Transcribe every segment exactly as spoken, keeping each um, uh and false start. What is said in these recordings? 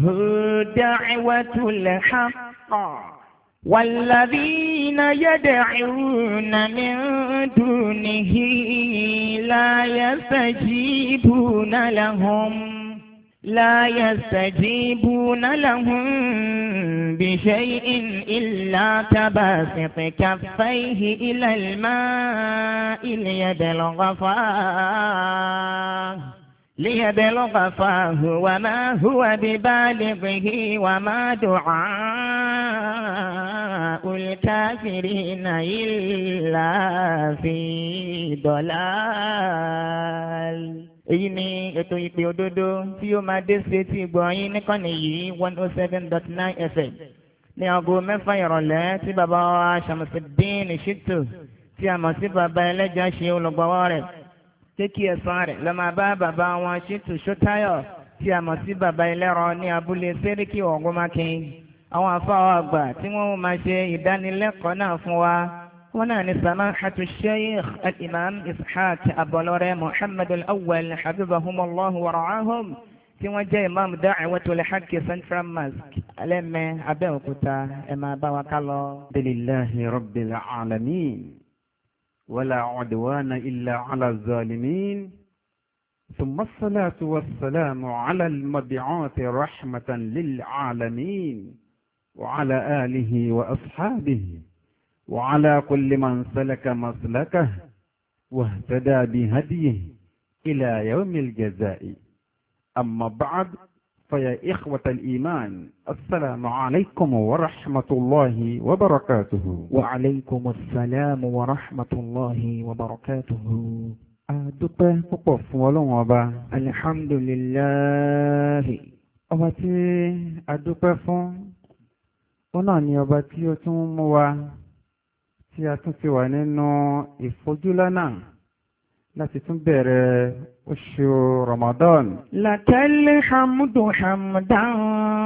دعوة الحق والذين يدعون من دونه لا يستجيبون لهم لا يستجيبون لهم بشيء إلا كباسط كفيه إلى الماء ليبلغ فاه ليبلغ فاه وما هو ببالغه وما دعاء الكافرين إلا في ضلال. Èyí ni ètò ìpè òdodo tí ó máa dé sí etí ìgbọ̀nyín níkànnì yìí one oh seven dot nine F M ní aago mẹ́fà ìrọ̀lẹ́ tí bàbá wa Ṣàmùsídín Ṣítù tí a mọ̀ sí bàbá ẹlẹ́jà ṣe olùgbọ́wọ́ rẹ̀. Kéèkì ẹ̀sán rẹ̀ lọ máa bá bàbá wọn Ṣítù Ṣótáyọ̀ tí a mọ̀ sí bàbá ẹlẹ́rọ ní abúlé Séríkì Ògúnmákin. Àwọn àfáà àgbà tí wọ́n máa ṣe ìdánilẹ́kọ̀ọ́ náà fún wa. Wọ́n náà ní Samahatu Sheikh Al-Imam Ishaq Abolore Muhammad Al-Awwal Habibahumullahu wa ra'ahum tí wọ́n jẹ́ Imam Da'watul Haqq Central Mosque Alẹ́mẹ́ Abẹ́òkúta ẹ máa bá wa ká lọ. Alhamdulillahi Rabbil Alamin wala udwana illa ala zalimin thumma as-salatu was-salamu ala al-mab'uthi rahmatan lil alamin wa ala alihi wa ashabihi وعلى كل من سلك مسلكه واهتدى بهديه إلى يوم الجزاء. أما بعد فيا إخوة الإيمان السلام عليكم ورحمة الله وبركاته. وعليكم السلام ورحمة الله وبركاته. أدوبة فقف ولنوبة الحمد لله. أبتي أدوبة فون وناني أبتي أتموا tí a tún ti wà nínú ìfojúlánà láti tún bẹ̀rẹ̀ oṣù Ramadan. Lakal hamdu hamdan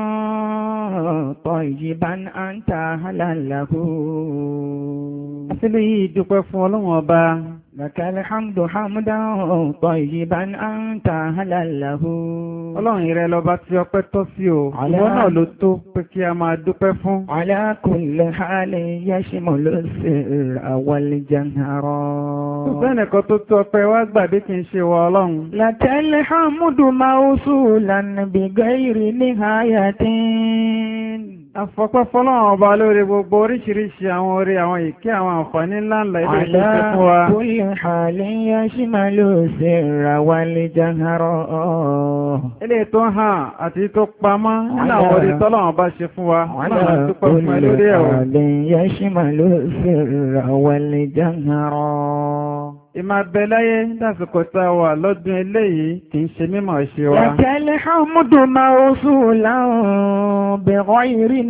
tayyiban anta halalahu. Àṣílẹ̀ yìí dúpẹ́ fún Ọlọ́run ọba. Lakal hamdu hamdan tayyiban anta halalahu. Ọlọ́run ìrẹ́ lọba tí ọpẹ́ tọ́ sí o. Ìwọ náà ló tó pé kí a máa dúpẹ́ fún. Ala kulli halin yashmulu sirra wal jahra. Bẹ́ẹ̀nìkan tó tó ọpẹ́ wá gbàdé kí n ṣe wọ Ọlọ́run. Lakal hamdu mawsulan bi ghayri nihayatin. Àfọpẹ́ fọ́lọ́run ọba lórí gbogbo oríṣiríṣi àwọn orí àwọn ìkẹ́ àwọn àǹfààní ńláńlá ilé ìgbésẹ̀ fún wa. Ala kulli halin yashmalu sirra wal jahra. Ilé tó hàn àti tó pamọ́ nínú àwọn orí tọ́lọ́run bá ṣe fún wa. Ala kulli halin yashmalu sirra wal jahra. Ìmá bẹ̀láyé lásìkò tá a wà lọ́dún eléyìí kì í ṣe mímọ̀ ṣe wa. Lakal hamdu mawsulan bi ghayri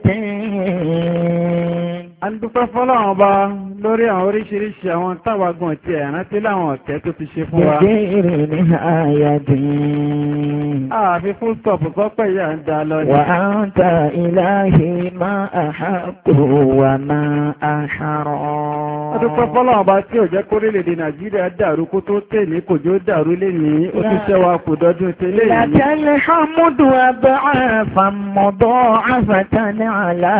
nihatin. A ń dúpẹ́ fọ́lọ́run ọba lórí àwọn oríṣiríṣi àwọn táwàgùn tí ẹ̀rántí láwọn ọ̀kẹ́ tó ti ṣe fún wa. Bi ghayri nihatin. Àfi fún stọ̀pù sọ́pẹ̀ yà ń dá lọ ní. Wa anta ilahi ma ahaqqu wa ma ahara. A dúpẹ́ fọ́lọ́run ọba tí ò jẹ́ kórílẹ̀-èdè Nàìjíríà dàrú kó tó tèmi kò jó dàrú lé ní ó ti ṣẹ́wà kò dọ́dún tẹ́lẹ̀ yìí. Lakal hamdu ad'afan mudha'afatan ala.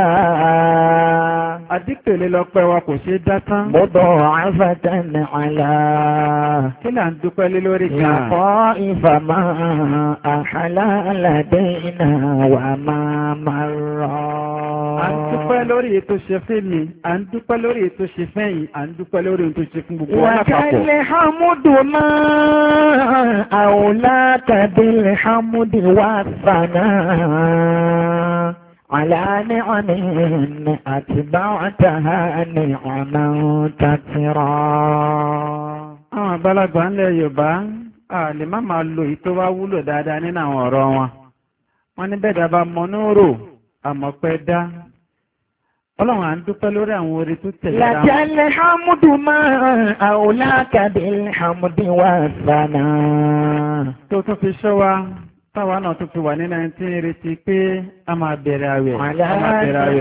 Àdípèlé lọ́pẹ́ wa kò ṣe dá tán. Mudha'afatan ala. Kí là ń dúpẹ́ lé lórí kan? Laqa'ifa ma ahla ladayna wa ma marra. À ń dúpẹ́ lórí ètò ṣe fẹ́ mi, à ń dúpẹ́ lórí ètò ṣe fẹ́ yìí, à ń dúpẹ́ lórí ètò ṣe fún gbogbo wa lápapọ̀. Lakal hamdu ma awlaka bil hamdi wa sana. على نعم أتبعتها نعما كثيرا. Àwọn àgbàlagbà ńlẹ̀ Yorùbá a lè má máa lo èyí tó wá wúlò dáadáa nínú àwọn ọ̀rọ̀ wọn. Wọ́n ní bẹ́ẹ̀dá bá mọ́nú rò àmọ́pẹ́ dá. Ọlọ́run à ń dúpẹ́ lórí àwọn orí tó tẹ̀lé dáa. Lakal hamdu ma awlaka bil hamdi wa sana. Tó tún fi ṣọ́ wa. Táwa náà tó fi wà ní nineteen retí pé a máa bẹ̀rẹ̀ àwẹ̀. A máa bẹ̀rẹ̀ àwẹ̀.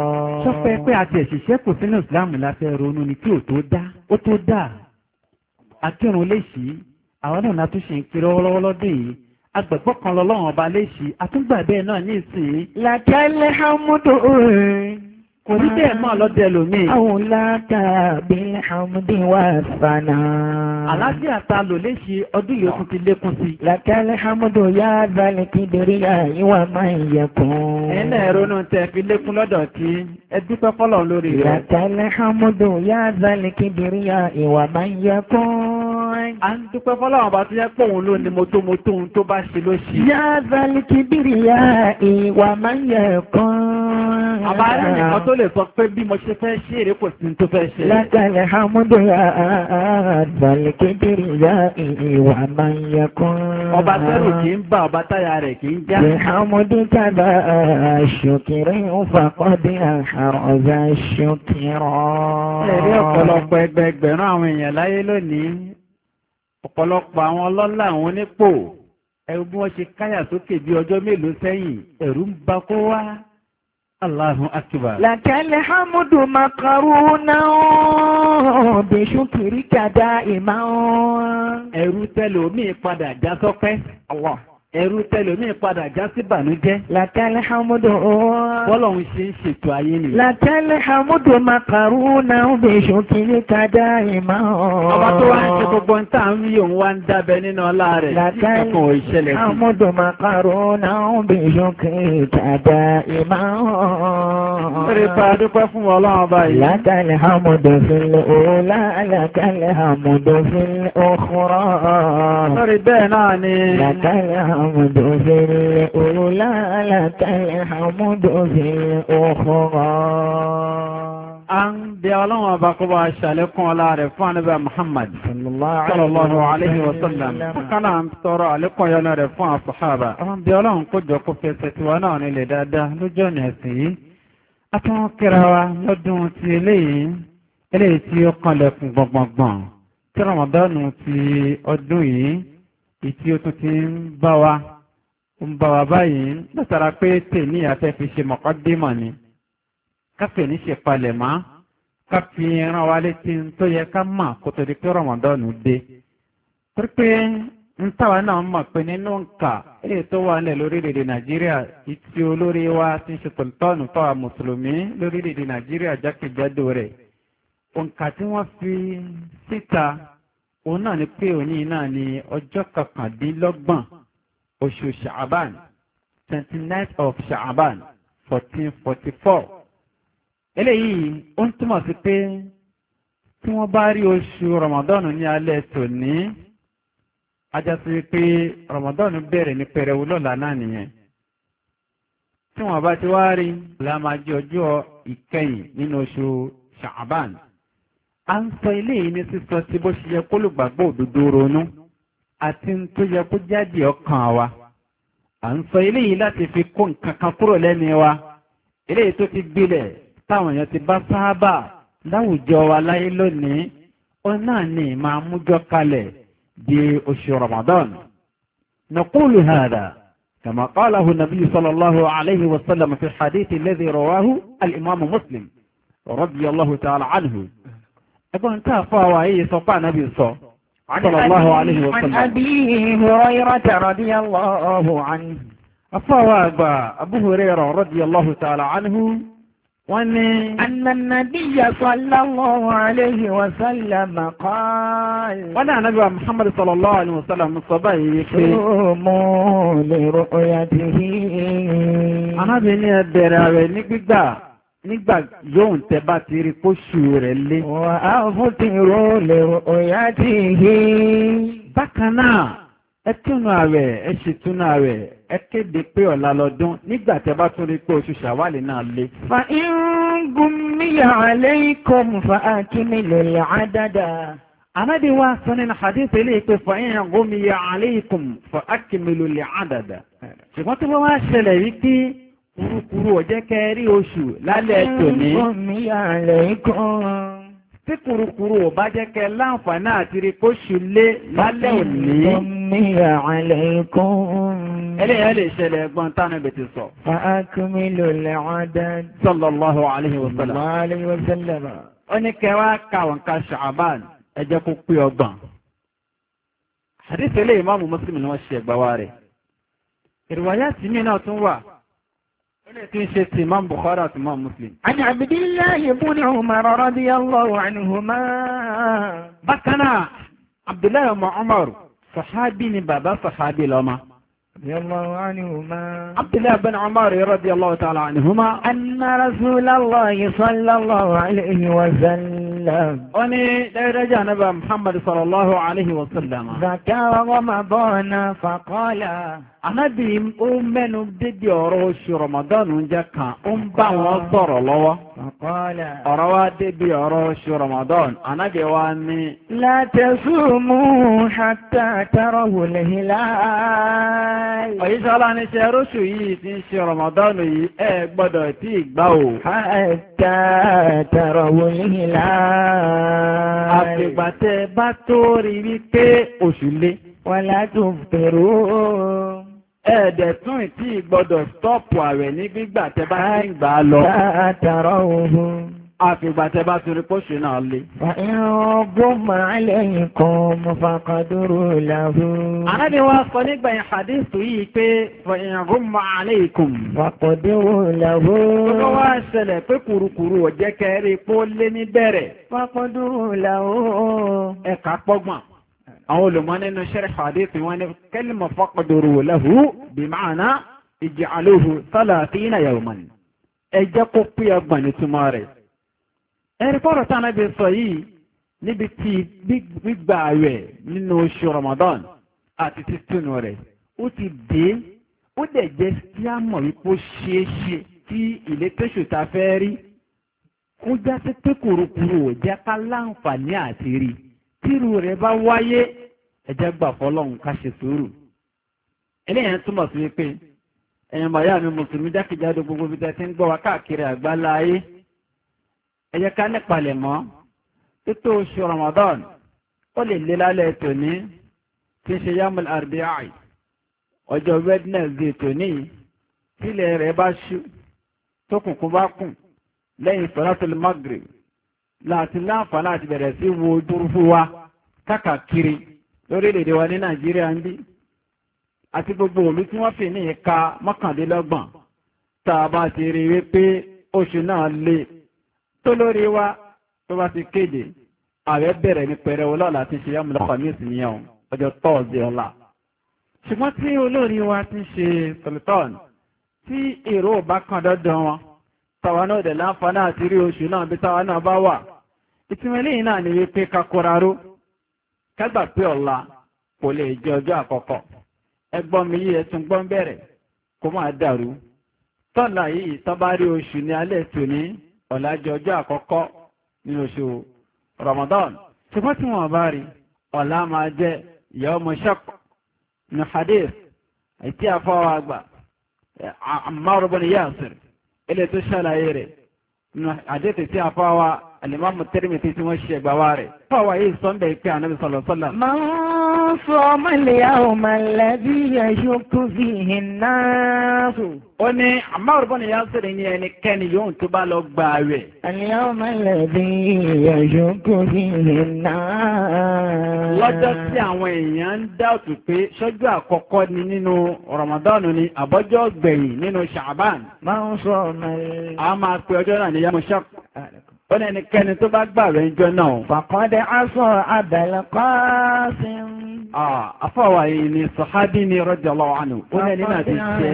Sọ́pẹ́ pé àti ẹ̀ṣìṣẹ́ kò sínú ìsìláàmù láfẹ́ ronú ni kí ò tó dá, ó tó dá. akírun léṣì àwọn náà tún ṣe ń kiri ọwọ́lọ́wọ́ lọ́dún yìí agbẹ̀gbọ́ kan lọ́lọ́run ọba léṣì àtúngbà bẹ́ẹ̀ náà ní ìsìn. làkàlẹ̀ hamudu kò ní bẹ́ẹ̀ mọ́ lọ́dẹ lómi. àwọn látàbí hamdi wà sànà. àlàáfíà ta lò léṣe ọdún yìí tún ti lékún sí. làkàlẹ̀ hamudu yá balẹ̀ kíndìrí àyíwá máa ń yẹ kún. ẹ náà ronú tẹ fi lékún lọ́dọ̀ tí ẹ dúpẹ́ fọ́lọ̀ lórí rẹ̀. làkàlẹ̀ hamudu yá balẹ̀ kíndìrí àyíwá máa ń yẹ kún. a ń dúpẹ́ fọ́lọ̀ ọba tó yẹ pé òun ló ní motomoto ohun tó bá ṣe ló ṣe. yá balẹ̀ kíndìrí àyíwá máa ń yẹ kún. àbáyé nìkan tó lè sọ pé bí mo ṣe fẹ́ ṣe èrè kò sí tó fẹ́ ṣe. lákàlẹ̀ hamudu ya balẹ̀ kíndìrí ya ìwà máa ń yẹ kún. ọba tẹ́rù kì í bá ọba táyà rẹ̀ kì í já. lè hamudu tábà ṣòkìrì ń fàkọ́dé àrọ̀zà ṣòkìrọ̀. ẹ̀rí ọ̀pọ̀lọpọ̀ ẹgbẹgbẹ̀rún àwọn èèyàn láyé lónìí ọ̀pọ̀lọpọ̀ àwọn ọlọ́lá àwọn onípò ẹ̀rù bí wọ́n ṣe káyà sókè bí ọjọ́ mélòó sẹ́yìn ẹ̀rù ń ba kó wá. Allahu akbar. Lakal hamdu makaruna bi shukrika da'iman. Ẹ̀rù tẹlòmíì padà já sọ́pẹ́. Allah. Ẹ̀rù tẹlòmíì padà já sí bànújẹ́. Lakal hamdu. Bọ́lọ̀hún ṣe ń ṣètò ayé nìyẹn. Lakal hamdu makaruna bi shukrika da'iman. Ọba tó wá ń ṣe gbogbo ń tà ń rí òun wá ń dábẹ́ nínú ọlá rẹ̀. Lakal hamdu makaruna bi shukrika da'iman. Lórí pa dúpẹ́ fún Ọlọ́run báyìí. Lakal hamdu fil ula, lakal hamdu fil ukhra. Lórí bẹ́ẹ̀ náà ni. Lakal hamdu fil ula, lakal hamdu fil ukhra. A ń bẹ Ọlọ́run ọba kó bá ṣàlékún ọlá rẹ̀ fún Ànábì Muhammad sallallahu alaihi wa sallam. Kánà ń tọrọ àlékún yọnu rẹ̀ fún àṣàhábà. A ń bẹ Ọlọ́run kó jọ kó fẹsẹ̀ tiwa náà nílẹ̀ dáadáa lójú ọ̀nà ẹ̀sìn yìí. A tún kíra wa lọ́dún ti eléyìí, eléyìí tí ó kanlẹ̀kùn gbọ̀ngbọ̀ngbọ̀n. Tí Ramadanu ti ọdún yìí, ìtí ó tún ti ń bá wa, ń bá wa báyìí, látara pé tèmi àfẹ́ fi ṣe mọ̀kọ́dímọ̀ ni. Káfẹ́ ní ṣe palẹ̀ mọ́, káfí rán wa létí tó yẹ ká mọ̀ kó tó di pé Ramadanu dé. Torí pé ń táwa náà mọ̀ pé nínú nǹka èyí tó wà nílẹ̀ lórílẹ̀‐èdè Nàìjíríà ìtì olórí wa ti ń ṣe tòlítọ́ọ̀nù fáwa Mùsùlùmí lórílẹ̀‐èdè Nàìjíríà jákèjádò rẹ̀. Òǹkà tí wọ́n fi síta òun náà ni pé òní náà ni ọjọ́ kọkàndínlọ́gbọ̀n oṣù Sha'aban twenty-ninth of Sha'aban fourteen forty-four. Eléyìí ó ń túmọ̀ sí pé tí wọ́n bá rí oṣù Ramadanu ní alẹ́ tòní ajásí pé Ramadanu bẹ̀rẹ̀ ní pẹrẹwu lọ́la náà nìyẹn. Tí wọ́n bá ti wá rí lámájí ọjọ́ ìkẹyìn nínú oṣù Sha'aban. A ń sọ eléyìí ní sísọ tí bó ṣe yẹ kó lùgbàgbọ́ òdodo ronú àti tó yẹ kó jáde ọkàn wa. À ń sọ eléyìí láti fi kó nǹkan kan kúrò lẹ́nu wa. Eléyìí tó ti gbilẹ̀ táwọn èèyàn ti bá sáábà láwùjọ wa láyé lónìí ó náà ní máa mújọ kalẹ̀ di oṣù Ramadan. Naqulu hada kama qalahu Nabi sallallahu alayhi wa sallam fi hadith alladhi rawahu al-Imam Muslim radiyallahu ta'ala anhu. Ẹgbọ́n tá a fọ́ àwà yìí sọ pé Ànábì sọ sallallahu alayhi wa sallam. An Abi Hurayrata radiyallahu anhu. Afọ́wà àgbà Abu Hurayrah radiyallahu ta'ala anhu. Wọ́n ní anna nabiyya sallallahu alayhi wa sallam qala. Wọ́n ní Ànábì wa Muhammad sallallahu alayhi wa sallam sọ báyìí pé sumu li ru'yatihi. Ànábì ní ẹ bẹ̀rẹ̀ àwẹ̀ ní gbígbà nígbà yóò ń tẹ bá ti rí kóṣù rẹ̀ lé. Wa aftiru li ru'yatihi. Bákan náà ẹ túnú àwẹ̀ ẹ ṣe túnú àwẹ̀ ẹ kéde pé ọ̀la lọ́dún nígbà tẹ bá tún rí pé oṣù ṣàwálì náà lé. Fa in gummiya alaykum fa akmilul adada. Ànábì wa sọ nínú hadith eléyìí pé fa in gummiya alaykum fa akmilul adada. Ṣùgbọ́n tí wọ́n wá ṣẹlẹ̀ wípé kúrúkúrú ọ̀jẹ́ kẹrí oṣù lálẹ́ tòní. Fa in gummiya alaykum. Tí kúrúkúrú ò bá jẹ́ kẹ láǹfààní àti rí kóṣù lé lálẹ́ òní. Gummiya alaykum. Eléyìí lè ṣẹlẹ̀ ẹgbọ́n tánà bẹ̀ ti sọ. Fa akmilul adad. Sallallahu alayhi wa sallam. Sallallahu alayhi wa sallam. Ó ní kẹwàá kàwọn ká Sha'aban ẹ jẹ́ kó pé ọgbọ̀n. hadith eléyìí Imam Muslim ni wọ́n ṣe ẹgbà wa rẹ̀. ìrìwáyà tí mi náà tún wà ó lè tí ń ṣe ti Imam Bukhari àti Imam Muslim. An Abdillahi ibn Umar radiyallahu anhuma. bákan náà Abdullahi ọmọ Umar sahabi ni bàbá sahabi lọ́mọ. radiyallahu anhuma. Abdullahi ibn Umar radiyallahu ta'ala anhuma. Anna Rasulallahi sallallahu alayhi wa sallam. ó ní dẹ́rẹ́jà náà Muhammad sallallahu alayhi wa sallam. Zakara Ramadana faqala. Ànábì ó mẹ́nu dédé ọ̀rọ̀ oṣù Ramadan ń jẹ́ kan, ó ń bá wọn sọ̀rọ̀ lọ́wọ́. Faqala. Ọ̀rọ̀ wá dédé ọ̀rọ̀ oṣù Ramadan, Ànábì wá ní. La tasumu hatta tarahu al-hilal. Òyíṣọ́lá ní ṣe róṣù yìí tí ń ṣe Ramadan yìí, ẹ gbọ́dọ̀ tí ì gbà o. Hatta tarahu al-hilal. Àfìgbà tẹ́ bá tó rí wípé oṣù lé. Wala tuftiru. Ẹ̀ẹ̀dẹ̀ tún ìtí gbọ́dọ̀ stọ́pù àwẹ̀ ní gbígbà tẹ́ bá ti ń gbà á lọ. Tarahu. Àfìgbà tẹ́ bá torí póṣù náà lé. Fa in ghumma alaykum faqdiru lahu. Ànábì wa sọ nígbà yẹn hadithu yìí pé fa in ghumma alaykum. Faqdiru lahu. Ó wá ṣẹlẹ̀ pé kùrukùru ò jẹ́ kẹ́rí pó lé ní bẹ̀rẹ̀. Faqdiru lahu. Ẹ̀ka pọ́gbọ̀n. Àwọn olùmọ̀ nínú sharh hadith wọn ni kalima faqdiru lahu bima'na ij'aluhu thalathina yawman. Ẹ jẹ́ kó pé ọgbọ̀n ní túmọ̀ rẹ̀. Ẹ̀rí fọ́rọ̀ tí Ànábì sọ yìí níbi tí gbígbà rẹ̀ nínú oṣù Ramadan àti títúnu rẹ̀ ó ti dé ó dẹ̀ jẹ́ tí a mọ̀ wípé ó ṣeé ṣe tí ilé tẹ́ṣù ta fẹ́ rí kó já sí pé kùrukùru ò jẹ́ ká láǹfààní àti rí. Tírù rẹ̀ bá wáyé ẹjẹ́ gbà fọ́lọ́hun ká ṣe sùúrù. Eléyàn túmọ̀ sí wípé ẹ̀yàn bàyá mi mùsùlùmí jákèjádò gbogbo bí tẹ́ ti ń gbọ́ wa káàkiri àgbálá ayé. Ẹ jẹ́ ká nípalẹ̀ mọ́ títí oṣù Ramadan ó lè lé lálẹ́ tòní tí ń ṣe yamul arbi'i ọjọ́ Wednesday tòní tílẹ̀ rẹ̀ bá ṣú tókùnkùn bá kùn lẹ́yìn salatul Maghrib láti láǹfà láti bẹ̀rẹ̀ sí wo dúrúfú wa káàkiri lórílẹ̀-èdè wa ní Nàìjíríà ń bí àti gbogbo òlú tí wọ́n fi ní ìka mọ́kànlélọ́gbọ̀n tá a bá ti rí wípé oṣù náà lè tó lórí wa tó bá ti kéde ààrẹ bẹ̀rẹ̀ ní pẹ̀rẹ̀ ọlọ́ọ̀lá ti ṣe yàmùlọ́ kọ̀míìsì nìyẹn ọjọ́ tọ́ọ̀sì ọ̀la ṣùgbọ́n tí olórí wa ti ṣe sultan tí èrò bá kan dandan wọn tàwa náà dẹ̀ láǹfààní àti rí oṣù náà bí tàwa náà bá wà ìtumọ̀ eléyìí náà ni wípé kakoraró kágbà pé ọ̀la kò lè jẹ ọjọ́ àkọ́kọ́ ẹgbọ́n mi yí ẹtún gbọ́n bẹ̀rẹ̀ kó máa dàrú tọ́lá yìí tọ́ bá rí oṣù ní alẹ́ tòní ọ̀la jẹ ọjọ́ àkọ́kọ́ ní oṣù Ramadan ṣùgbọ́n tí wọ́n bá rí ọ̀la máa jẹ́ yawmu shaq ní hadith àti àfọwọ́ àgbà Ammar ibn Yasir ilé tó ṣàlàyé rẹ̀ nínú àdéhùn tí a fáwa Al-Imam Tirmidhi tí wọ́n ṣe ẹgbà wá rẹ̀. Fáwa yìí sọ́ndẹ̀ ìpé Ànábì sallallahu alaihi wasallam. Man sama al-yawma alladhi yashukku fihi an-nas. Ó ní Ammar ibn Yasir ní ẹnikẹ́ni yóò tó bá lọ gbà rẹ̀. Al-yawma alladhi yashukku fihi an-nas. Lọ́jọ́ tí àwọn èèyàn ń dáàtù pé ṣọ́jọ́ àkọ́kọ́ ni nínú Ramadan ni àbọ́jọ́ gbẹ̀yìn nínú Sha'ban. Man sama. A máa pe ọjọ́ náà ní yawmu shaq. Ó ní ẹnikẹ́ni tó bá gbà rẹ̀ ń jọ náà. Faqad asa Abul Qasim. Àfọwà yìí ni Sahabi ni radiyallahu anhu. Ó lẹ́ni náà ti ṣe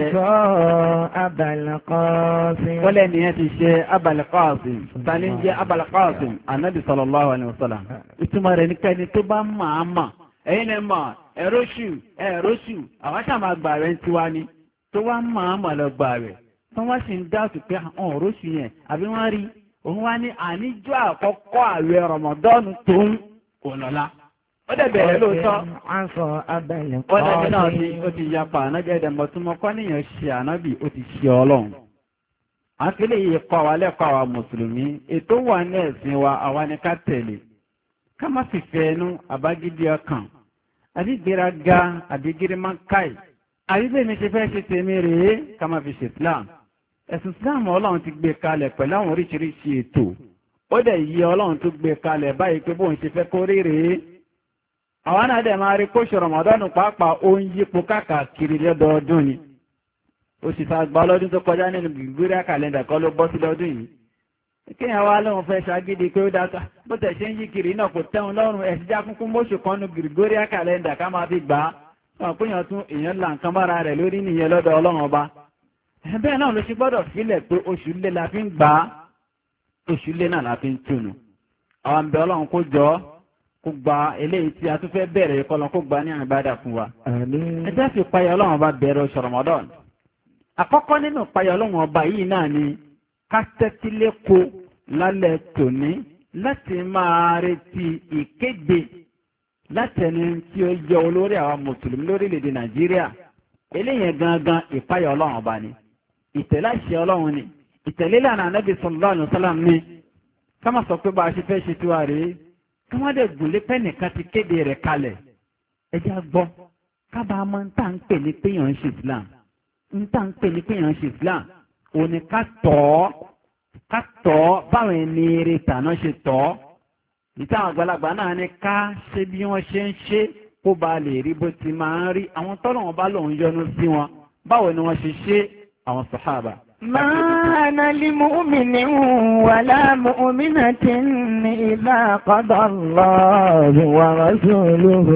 Abul Qasim. Ó lẹ́ni yẹn ti ṣe Abul Qasim. Tani ń jẹ́ Abul Qasim, Ànábì sallallahu alaihi wasallam. Ìtumọ̀ rẹ̀ ní kẹ́ni tó bá máa mà. Ẹ̀yin lè mọ̀ ẹ̀rọ́ṣù ẹ̀rọ́ṣù àwọn ṣàmà gbà rẹ̀ ń tiwa ni. Tó wá máa mà lọ gbà rẹ̀. Tó wá sì ń dáàtù pé àwọn ọ̀rọ̀ṣù yẹn àbí wọ́n rí. Òun wá ní àníjọ́ àkọ́kọ́ àwẹ̀ Ramadan tó ń òlọ́lá. Ó dẹ̀ bẹ̀rẹ̀ lóòótọ́. Aṣọ abẹ́lẹ̀ Ó dẹ̀ náà ti ó ti yapa ànájẹ́ ìdẹ̀mọ̀ tó mọ́ kọ́ níyàn ṣe ànábì ó ti ṣe Ọlọ́run. Àkílẹ̀ yìí kọ́ wa lẹ́kọ̀ọ́ àwa Mùsùlùmí. Ètò wà ní ẹ̀sìn wa àwa ni ká tẹ̀lé. Ká má fi fẹ́ ẹnu àbágídí ọkàn. Àbí gbéraga àbí gírímákàì. Àbí bẹ́ẹ̀ mi ṣe fẹ́ ṣe tèmi rèé ká má fi ṣe Islam. Ẹ̀sìn Islam Ọlọ́run ti gbé kalẹ̀ pẹ̀lú àwọn oríṣiríṣi ètò. Ó dẹ̀ yí Ọlọ́run tó gbé kalẹ̀ báyìí pé bóun ṣe fẹ́ kó rí rèé. àwọn náà dẹ̀ máa rí kóṣù Ramadan pàápàá ó ń yípo káàkiri lọ́dọọdún ni oṣù sàgbà lọ́dún tó kọjá nínú Gregorian calendar kọ́ ló bọ́ sí lọ́dún yìí kíyàn wá lóun fẹ́ ṣagídí pé ó dáta bó tẹ̀ ṣe ń yí kiri náà kò tẹ́hun lọ́rùn ẹ̀sìjá kúnkún mọ́ṣù kan ní Gregorian calendar ká máa fi gbà á wọn pínyàn tún èèyàn là nǹkan bára rẹ̀ lórí nìyẹn lọ́dọ̀ Ọlọ́run ọba bẹ́ẹ̀ náà ló ṣe gbọ́dọ̀ sílẹ̀ pé oṣù lé la fi ń gbà á oṣù lé náà la fi ń túnu àwọn àmì Ọlọ́run kó jọ kó gba eléyìí tí a tún fẹ́ bẹ̀rẹ̀ kọlọ̀ kó gba ní àbádà fún wa ẹ jẹ́ fi payọ̀ Ọlọ́run ọba bẹ̀rẹ̀ oṣù Ramadan àkọ́kọ́ nínú payọ̀ Ọlọ́run ọba yìí náà ni kátẹ́tíléko lálẹ́ tòní láti máa retí ìkéde látẹni tí ó jẹ́ olórí àwọn mùsùlùmí lórílẹ̀‐èdè Nàìjíríà eléyẹn gangan ìpayọ̀ Ọlọ́run ọba ni ìtẹ̀láṣẹ Ọlọ́run ni ìtẹ̀lélànà Ànábì sallallahu alaihi wasallam ni ká má sọ pé bá a ṣe fẹ́ ṣe tiwa rèé ká má dẹ̀ gùn lépẹ́ nìkan ti kéde rẹ̀ kalẹ̀ ẹ jẹ́ gbọ́ kábàá mọ́ ń tà ń pè ní péyàn ń ṣe Islam ń tà ń pè ní péyàn ń ṣe Islam òní ká tọ́ ọ́ ká tọ́ ọ́ báwọn ẹni eré tàná ṣe tọ́ ọ́ ìtàn àgbàlagbà náà ni ká ṣe bí wọ́n ṣe ń ṣe kó ba lè rí bó ti máa ń rí àwọn tọ́lọ̀ wọn bá lòun yọ́nú sí wọn báwo ni wọ́n ṣe ṣe àwọn sàhábà. ما أنا لمؤمن ولا مؤمنة إذا قضى الله ورسوله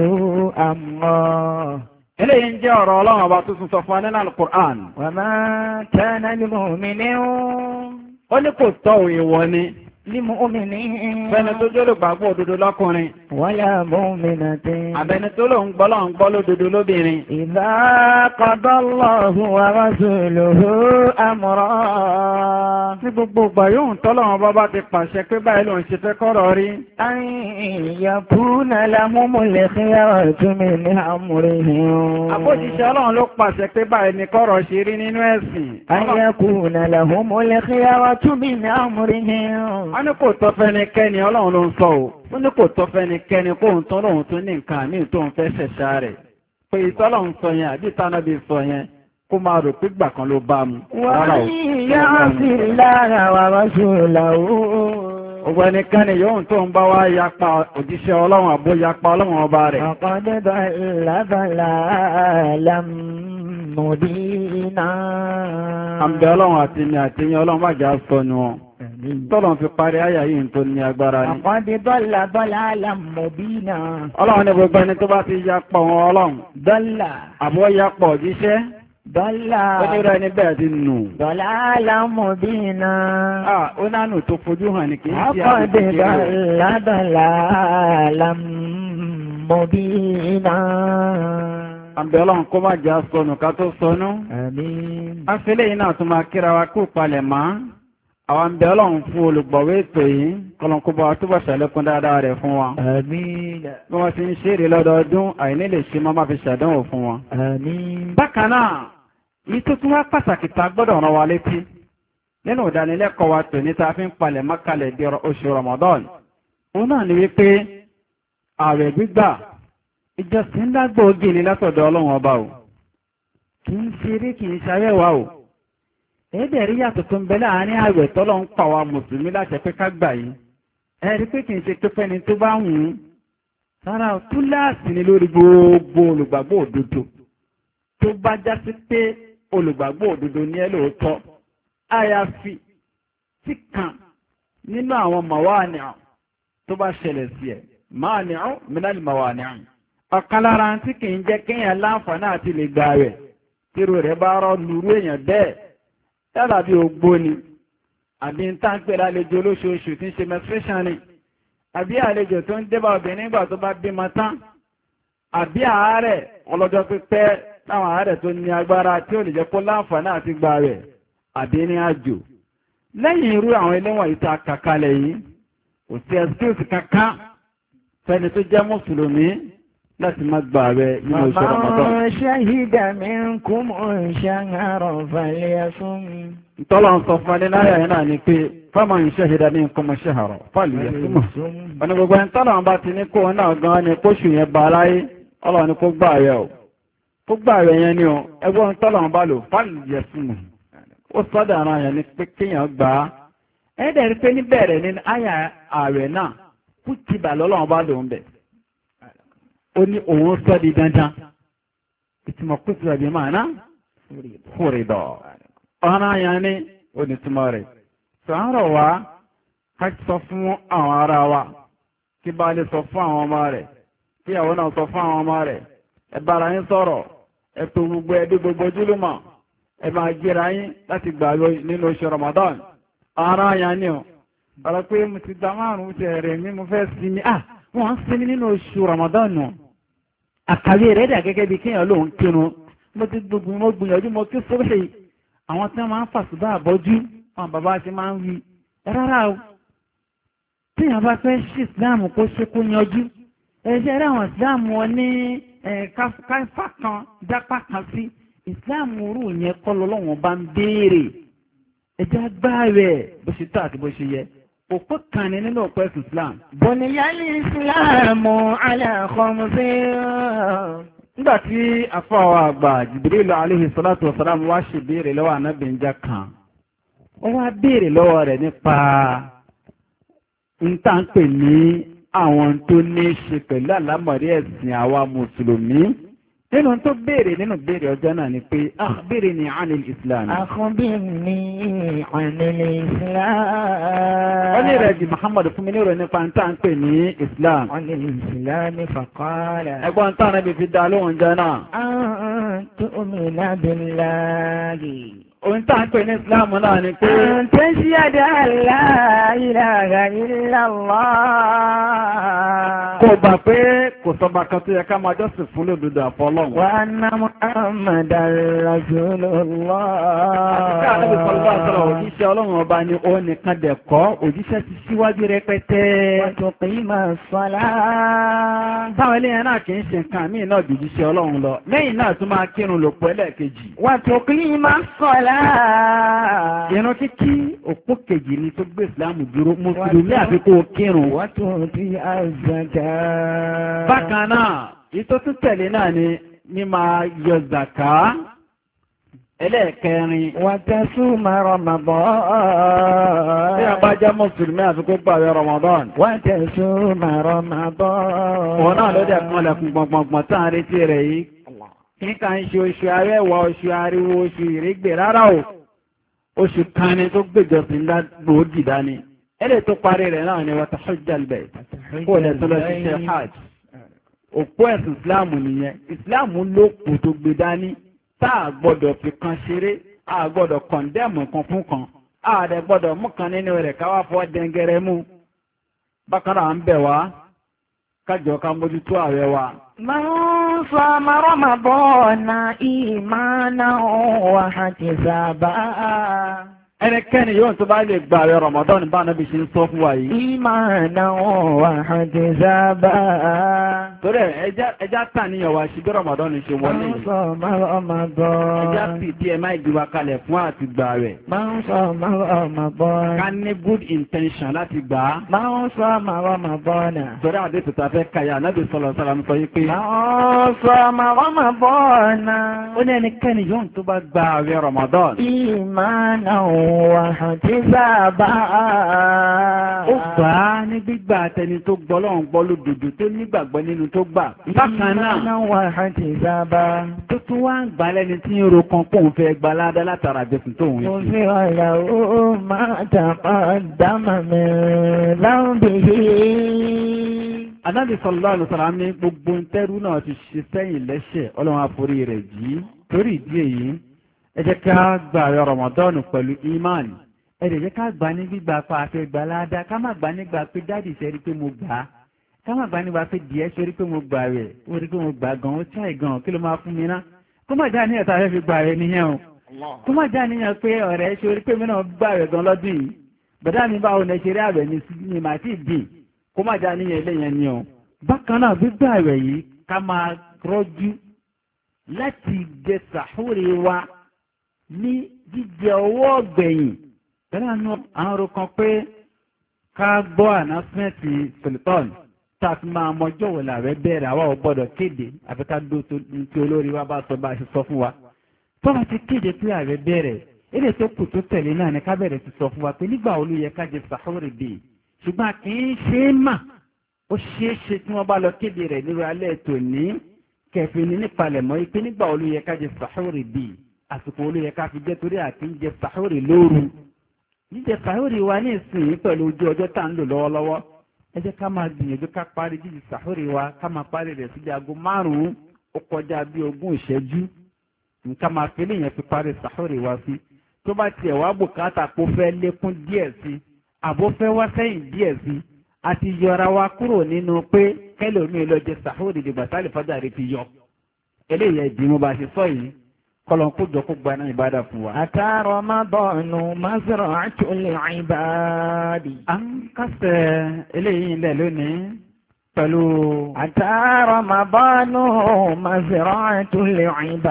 أمرا eléyìí ń jẹ́ ọ̀rọ̀ Ọlọ́run ọba tó tún sọ fún wa nínú Al-Qur'an. وما كان لمؤمن ó ní kò tọ́ ìwọ ni لمؤمن fẹ́ni tó jẹ́ olùgbàgbọ́ òdodo lọ́kùnrin ولا مؤمنة àbẹ́ni tó lòun gbọ́ lọ́n gbọ́ lódodo lóbìnrin. إذا قضى الله ورسوله أمرا ní gbogbo ìgbà yóò tọ́lọ́run bá bá ti pàṣẹ pé báyìí lòun ṣe fẹ́ kọ́rọ̀ rí. أن يكون لهم الخيرة من أمرهم àbójíṣẹ́ Ọlọ́run ló pàṣẹ pé báyìí ni kọ́rọ̀ ṣe rí nínú ẹ̀sìn. أن يكون لهم الخيرة من أمرهم wọ́n ní kò tọ́ fẹ́nikẹ́ni Ọlọ́run ló ń sọ o wọ́n ní kò tọ́ fẹ́nikẹ́ni kó ń tọ́ lóhun tó ní nǹkan àmì tó ń fẹ́ ṣẹ̀ṣà rẹ̀ pé ìtọ́lọ́run sọ yẹn àbí ìtànàbí sọ yẹn kó máa rò pé gbà kan ló bá mu. ومن يعص الله ورسوله gbogbo ẹnikẹ́ni yóò tó ń bá wá yapa òjíṣẹ́ Ọlọ́run àbó yapa Ọlọ́run ọba rẹ̀. فقد ضل ضلالا مبينا. àmì Ọlọ́run àti ní àtìyàn Ọlọ́run má jà sọnù wọn. tọ́lọ̀ fi parí àyà yìí tó ní agbára ní. فقد ضل ضلالا مبينا. Ọlọ́run ní gbogbo ẹni tó bá ti yapa wọn Ọlọ́run. ضل àbó yapa òjíṣẹ́. ضل ó ní rẹ̀ ní bẹ́ẹ̀ ti nù. ضلالا مبينا. ah ó nánú tó fojú hàn ní kì í ṣe فقد ضل ضلالا مبينا. àmì Ọlọ́run kó má jà sọnù ká tó sọnù. آمين. afẹ́lẹ́ yìí náà tún máa kíra wa kú palẹ̀ mọ́. àwọn àmì Ọlọ́run fún olùgbọ̀wé ètò yìí kọlọ̀kúbọ̀ àtúbọ̀ ṣàlékún dáadáa rẹ̀ fún wa. آمين. bí wọ́n ti ń ṣeré lọ́dọọdún àìní lè ṣe máa fi ṣàdánwò fún wọn. آمين. bákan náà yìí tó tún wá pàtàkì ta gbọ́dọ̀ rán wa létí nínú ìdánilẹ́kọ̀ọ́ wa tòní ta fi ń palẹ̀ mọ́kàlẹ̀ di oṣù Ramadan. òun náà ni wípé ààwẹ̀ gbígbà ìjọsìn ńlá gbòógì ni látọ̀dọ̀ Ọlọ́run ọba o kì í ṣeré kì í ṣayẹ̀wá o ẹ̀ẹ́dẹ̀ rí yàtọ̀ tó ń bẹ láàárín ààwẹ̀ tọ́lọ́ ń pa wa mùsùlùmí láti pé ká gbà yìí ẹ̀rí pé kì í ṣe pé fẹ́ni tó bá wù ú sára túláàsì ni lórí gbogbo olùgbàgbọ́ òdodo tó bá já sí pé olùgbàgbọ́ òdodo ní ẹ lóòótọ́ àyàfi tí kan nínú àwọn màwáàníà tó bá ṣẹlẹ̀ sí ẹ̀ máàníà mìíràn màwáàníà ọ̀kan lára tí kì í jẹ́ kéèyàn láǹfààní àti lè gbà rẹ̀ tírò rẹ̀ bá rọ́ lùrú èèyàn bẹ́ẹ̀ yálà bí ogbó ni àbí ń tá ń pèrè àlejò olóṣooṣù tí ń ṣe menstruation ni àbí àlejò tó ń débà obìnrin nígbà tó bá bímọ tán àbí àárẹ̀ ọlọ́jọ́ pípẹ́ táwọn àárẹ̀ tó ní agbára tí ó lè jẹ́ kó láǹfààní àti gbà rẹ̀ àbí ní àjò lẹ́yìn irú àwọn eléwọ̀n ìta kàkalẹ̀ yìí kò sí excuse kankan fẹ́ni tó jẹ́ mùsùlùmí láti má gbà rẹ̀ nínú oṣù Ramadan. Faman shahida minkum ash-shahra falyasum. Ìtọ́lọ̀ ń sọ fún ẹni láyà yẹn náà ni pé faman shahida minkum ash-shahra falyasum. Ọ̀nà gbogbo ẹni tọ́lọ̀ bá ti ní kó náà gan ni kóṣù yẹn bá aláyé Ọlọ́run ni kó gbà rẹ̀ o. Kó gbà rẹ̀ yẹn ni o ẹgbọ́n tọ́lọ̀ bá lò falyasum. Ó sọ́dọ̀ ara yẹn ni pé kéèyàn gbà á. Ẹ̀ẹ́dẹ̀ rí pé níbẹ̀rẹ̀ ní àyà ààrẹ náà kú ti bà lọ́lọ́run bá lò ń bẹ̀. ó ní òun sọ di dandan ìtumọ̀ kutiba bí ma'na furida ọ̀nà yẹn ní onítúmọ̀ rẹ̀ tó ń rọ̀ wá ká sọ fún àwọn ará wa kí bá lè sọ fún àwọn ọmọ rẹ̀ kí àwọn náà sọ fún àwọn ọmọ rẹ̀ ẹ bára yín sọ̀rọ̀ ẹ tó gbogbo ẹbí gbogbo ojúlùmọ̀ ẹ máa gbéra yín láti gbà nínú oṣù Ramadan ara yẹn ni ọ ọ̀rọ̀ pé mo ti dá márùn-ún tẹ̀ rẹ̀ mi mo fẹ́ sinmi ah wọ́n ń sinmi nínú oṣù Ramadan nù àkàwé rẹ̀ dà gẹ́gẹ́ bí kéèyàn lòun kírun mo ti gbogbo mo gbìyànjú mo kí sóbè àwọn tí wọ́n máa ń fàṣùbà àbọ́jú àwọn bàbá ti máa ń wí rárá o téèyàn bá fẹ́ ṣí Islam kó ṣe kó yanjú ẹ̀ṣẹ̀ rẹ̀ àwọn Islam wọn ní káfà kan jápá kan sí Islam rú yẹn kọ́ lọ́wọ́n bá ń béèrè ẹ̀jẹ̀ agbára bó ṣe tó àti bó ṣe yẹ òpó kan ní nínú òpó ẹ̀sùn Islam. Buniyal Islamu ala khamsin. Nígbà tí afọ́wọ́ àgbà Jibril alayhi salatu wa salam wá ṣe béèrè lọ́wọ́ Ànábì ńjọ́ kan. Ó wá béèrè lọ́wọ́ rẹ̀ nípa nta ń pè ní àwọn tó ní ṣe pẹ̀lú àlámọ̀rí ẹ̀sìn àwa Mùsùlùmí. Nínú tó béèrè nínú béèrè ọjọ́ náà ni pé akhbirni anil Islam. Akhbirni anil Islam. Wọ́n ní rẹ̀ di Muhammad fún mi ní ìròyìn nípa ń tà ń pè ní Islam. Anil Islam faqala. Ẹgbọ́n tán rẹ̀ bí fi dá lóhùn jẹ́ náà. An tu'mina billahi. Ohun tàà ń pè ní Islam náà ni pé tashhadu an la ilaha illallah. Kò gbà pé kò sọba kan tó yẹ ká máa jọ́sìn fún lódodo àfọlọ́hun. Wa anna Muhammadan rasulullah. Àti ká Ànábì sallallahu alaihi wasallam òjíṣẹ́ Ọlọ́run ọba ni ó nìkan dẹ̀ kọ́ òjíṣẹ́ ti síwájú rẹpẹtẹ. Wa tuqima salat. Táwọn eléyàn náà kì í ṣe nǹkan míì náà jòjíṣẹ́ Ọlọ́run lọ. Lẹ́yìn náà tún máa kírun lòpọ̀ ẹlẹ́ẹ̀kejì. Wa tuqima salat. Ìran kíkí òpó kejì ni tó gbé ìsìlámù dúró Mùsùlùmí àfi kó kírun. Wọ́n tó ti àzàkà. Bákan náà, ìtò tún tẹ̀lé náà ni ní máa yọ zàká. Ẹlẹ́ẹ̀kẹrin. Wọ́n tasuma Ramadan. Bí a bá jẹ́ Mùsùlùmí àfi kó gbààwẹ̀ Ramadan. Wọ́n tasuma Ramadan. Òun náà ló dẹ̀ kún lẹ̀kùn gbọ̀ngbọ̀ngbọ̀n tá à ń retí rẹ̀ yìí. Kíkà ń ṣe oṣù arẹwà, oṣù ariwo, oṣù ìrégbè rárá o. Oṣù kan ni tó gbèjọsìn gbòógì dání. Ẹlẹ́ tó parí rẹ̀ náà ni wata hujjal bayt. Kó lẹ̀ tó lọ sí ṣe hajj. Òpó ẹ̀sìn Ìsìláàmù nìyẹn. Ìsìláàmù ló kù tó gbé dání. Tá a gbọ́dọ̀ fi kan ṣeré, a gbọ́dọ̀ kọ̀ndẹ́mù kan fún kan. A dẹ̀ gbọ́dọ̀ mú kan nínú rẹ̀ káwá fọ́ dẹ́ngẹrẹ mú. Bákan náà ń bẹ̀ wá. Kájọ ká mójútó ààrẹ wa. Man sama Ramadana imanan wa ihtisaban. Ẹnikẹ́ni yóò tó bá lè gba ààrẹ Ramadan bá náà bí ṣe ń sọ fún wa yìí. Imanan wa ihtisaban. Torí ẹjá tà níyàn wa ṣe bí Ramadan ṣe wọlé yìí. Man sama Ramadan. Ẹjá pì tí ẹ máa ìgbìwà kalẹ̀ fún àti gbà rẹ̀. Man sama Ramadan. Ká ní good intention láti gbà á. Man sama Ramadan. Torí àdé tó ta fẹ́ kàyà Ànábì sallallahu alaihi wasallam sọ yìí pé. Man sama Ramadan. Ó ní ẹnikẹ́ni yóò tó bá gba ààrẹ Ramadan. Imanan wa ihtisaban. Ó gbà á ní gbígbà àtẹni tó gbọ́ lọ́hùn gbọ́ lódodo tó nígbàgbọ́ nínú tó gbà. Bákan náà. Imanan wa ihtisaban. Tó tún wá ń gbà lẹ́ni tí ń ro kan pòun fẹ́ gba ládá látara àjẹsùn tóun Mo fi ọ̀yà ó máa taqaddama min dhanbihi. Ànábì sallallahu alaihi wasallam ní gbogbo ntẹ́rú náà ti ṣe sẹ́yìn lẹ́ṣẹ̀ Ọlọ́run àforí rẹ̀ jì. Torí ìdí èyí, ẹ jẹ́ ká gba àwẹ̀ Ramadan pẹ̀lú ìmánì. Ẹ jẹ́ ká gbà ní gbígbà pa àfẹ́ gbà ládá. Ká má gbà nígbà pé dáàdì ṣe rí pé mo gbà á. Ká má gbà nígbà pé díẹ̀ ṣe rí pé mo gbà rẹ̀. Ó rí pé mo gbà gan, ó ṣáì gan, kí ló máa fún mi ná? Kó má já níyàn tá a fẹ́ fi gbà rẹ̀ nìyẹn o. Kó má já níyàn pé ọ̀rẹ́ ṣe rí pé mi náà gbà rẹ̀ gan lọ́dún yìí. Bàdá mi báwo ni ṣe rí àwẹ̀ ni màá ti dì. Kó má já níyàn eléyẹn ni o. Bákan náà gbígbà rẹ̀ yìí ká máa rọ́jú láti jẹ sàhúrì wa ní jíjẹ owó ọ̀gbẹ̀yìn. Bẹ́ẹ̀ náà àwọn ọ̀rọ̀ kan pé ká gbọ́ ànásímẹ́ǹtì Sultan tá a fi máa mọjọ́ wò làwẹ̀ bẹ̀rẹ̀ àwa ò gbọ́dọ̀ kéde àfi ká dó tí olórí wa bá sọ bá a ṣe sọ fún wa. Tó bá ti kéde pé àwẹ̀ bẹ̀rẹ̀ èdè tó kù tó tẹ̀lé náà ni ká bẹ̀rẹ̀ ti sọ fún wa pé nígbà wo ló yẹ ká jẹ sàhúrì bíi ṣùgbọ́n kì í ṣe é mà ó ṣeé ṣe tí wọ́n bá lọ kéde rẹ̀ nírú alẹ́ tòní kẹfì ní nípalẹ̀mọ́ ipe nígbà wo ló yẹ ká jẹ sàhórì bíi àsìkò wo ló yẹ ká fi jẹ́ torí àti ń jẹ sàhórì lóru jíjẹ sàhórì wa ní ìsìn pẹ̀lú ojú ọjọ́ tá ń lò lọ́wọ́lọ́wọ́ ẹ jẹ́ ká máa gbìyànjú ká parí jíjẹ sàhórì wa ká máa parí rẹ̀ sí aago márùn-ún ó kọjá bí ogún ìṣẹ́jú nǹkan máa fi léèyàn fi parí sàhórì wa sí tó bá tiẹ̀ wá bùkátà kó fẹ́ lékún díẹ̀ sí àbó fẹ́ wá sẹ́yìn díẹ̀ sí àti yọra wa kúrò nínú pé kẹlòmíì lọ jẹ sàhórì dìgbà tálẹ̀ fájàrí fi yọ eléyìí ẹ̀dì mo bá ṣe sọ yìí kọlọ̀ kó jọ kó gba náà ìbádà fún wa. àtàrọ̀ má bọ̀ọ̀nù mazra'atul ibadi. à ń kásẹ̀ eléyìí ilẹ̀ lónìí pẹ̀lú. àtàrọ̀ má bọ̀ọ̀nù mazra'atul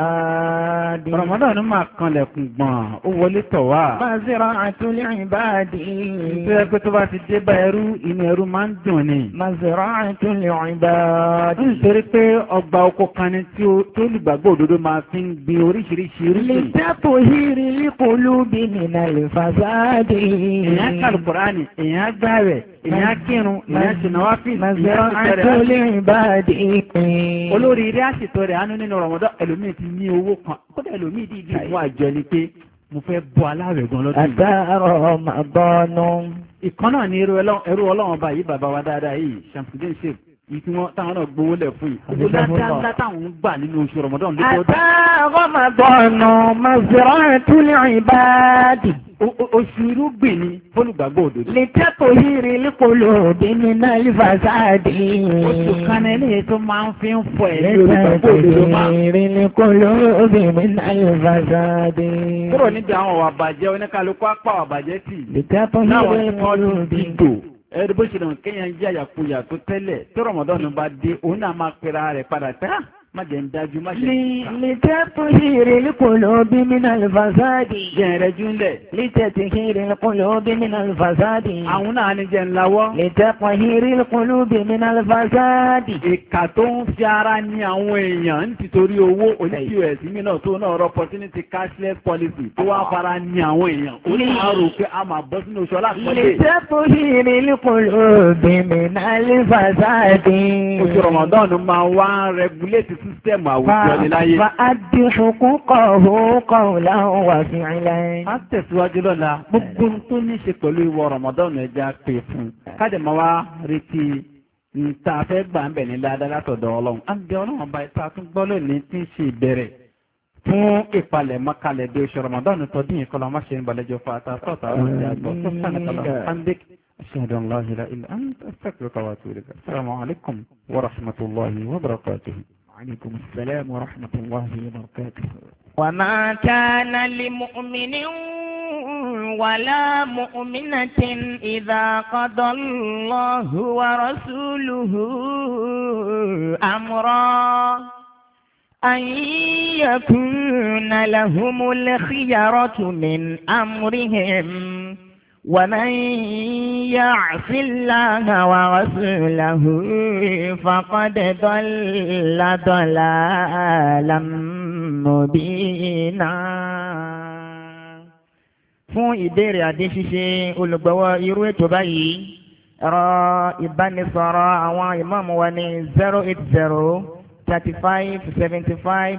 ibadi. Ramadan máa kanlẹ̀kùn gbọ̀n ó wọlé tọ̀ wá. mazra'atul ibadi. nítorí pé tó bá ti dé bá ẹrú inú ẹrú máa ń dùn ni. mazra'atul ibadi. nítorí pé ọgbà oko kan ni tí olùgbàgbọ́ òdodo máa fi ń gbin oríṣiríṣi irúgbìn. litatuhiri qulubi minal fasadi. èèyàn kàlù Kùránì èèyàn gbààwẹ̀ èèyàn kírun èèyàn ṣìnàwá fi mazra'atul ibadi. olórí ilé àṣetọ rẹ̀ àánú nínú Ramadan ẹlòmíì ti ní owó kan kódà ẹlòmíì dìídì fún àjọ ni pé mo fẹ́ bọ́ aláàrẹ̀ gan lọ́dún yìí. àtàrọ̀ máa bọ́ọ̀nù. ìkan náà ní ẹrú ọlọ́run ọba yìí bàbá wa dáadáa yìí Shamsuddin Sheikh yìí tí wọ́n táwọn náà gbowó lẹ̀ fún yìí. owó dáadáa táwọn ń gbà nínú oṣù Ramadan lójú ọdún. àtàrọ̀ máa bọ́ọ̀nù mazra'atul ibadi. oṣù irúgbìn ni fólùgbàgbọ́ òdodo. litatuhiri qulubi minal fasadi. oṣù kan ní eléyìí tó máa ń fi ń fọ ẹ̀mí olùgbàgbọ́ òdodo máa. litatuhiri qulubi minal fasadi. kúrò níbi àwọn ọ̀wà bàjẹ́ oníkálukú apá ọ̀wà bàjẹ́ tì. litatuhiri qulubi. ẹ̀rọ bó ṣe lọ kéèyàn jẹ́ àyàkuyà tó tẹ́lẹ̀ tó Ramadan bá dé òun náà máa pera rẹ̀ padà pé má jẹ́ ń dájú má ṣe ń ká. litatuhiri qulubi minal fasadi. jẹ́ rẹ̀ júlẹ̀. litatuhiri qulubi minal fasadi. àwọn náà ní jẹ́ ńláwọ́. litatuhiri qulubi minal fasadi. ìkà tó ń fi ara ní àwọn èèyàn ń tìtorí owó oní P O S mi náà tó náà rọ opportunity cashless policy tó wá fara ní àwọn èèyàn. ó ní àrò pé a máa bọ́ sínú oṣù ọlápọ̀lẹ̀. litatuhiri qulubi minal fasadi. oṣù Ramadan máa wá regulate system àwùjọ ní láyé. fa addi huquqahu qawlan wa fi'lan. a tẹ̀síwájú lọ́la gbogbo tó ní ṣe pẹ̀lú ìwọ Ramadan ẹja pè fún káde máa wá retí níta fẹ́ gbà ń bẹ̀ ní ládàá látọ̀dọ̀ Ọlọ́run. a ń bẹ Ọlọ́run ọba ìta tún gbọ́ lónìí tí ń ṣe ìbẹ̀rẹ̀ fún ìpalẹ̀ mọ́kàlẹ̀ dé oṣù Ramadan tọdún ìkọlọ máṣe ń balẹ̀jọ fata sọ́ta àwọn ìyá àgbọ̀ tó sánà أشهد أن لا إله إلا أنت أستغفرك وأتوب إليك. السلام عليكم ورحمة الله وبركاته. وعليكم السلام ورحمة الله وبركاته. وما كان لمؤمن ولا مؤمنة إذا قضى الله ورسوله أمرا أن يكون لهم الخيرة من أمرهم ومن يعص الله ورسوله فقد ضل ضلالا مبينا. fún ìbéèrè àdé ṣíṣe olùgbọ́wọ́ irú ètò báyìí ẹ̀rọ ìbánisọ̀rọ̀ àwọn ìmáàmù wa ní zero eight zero thirty five seventy five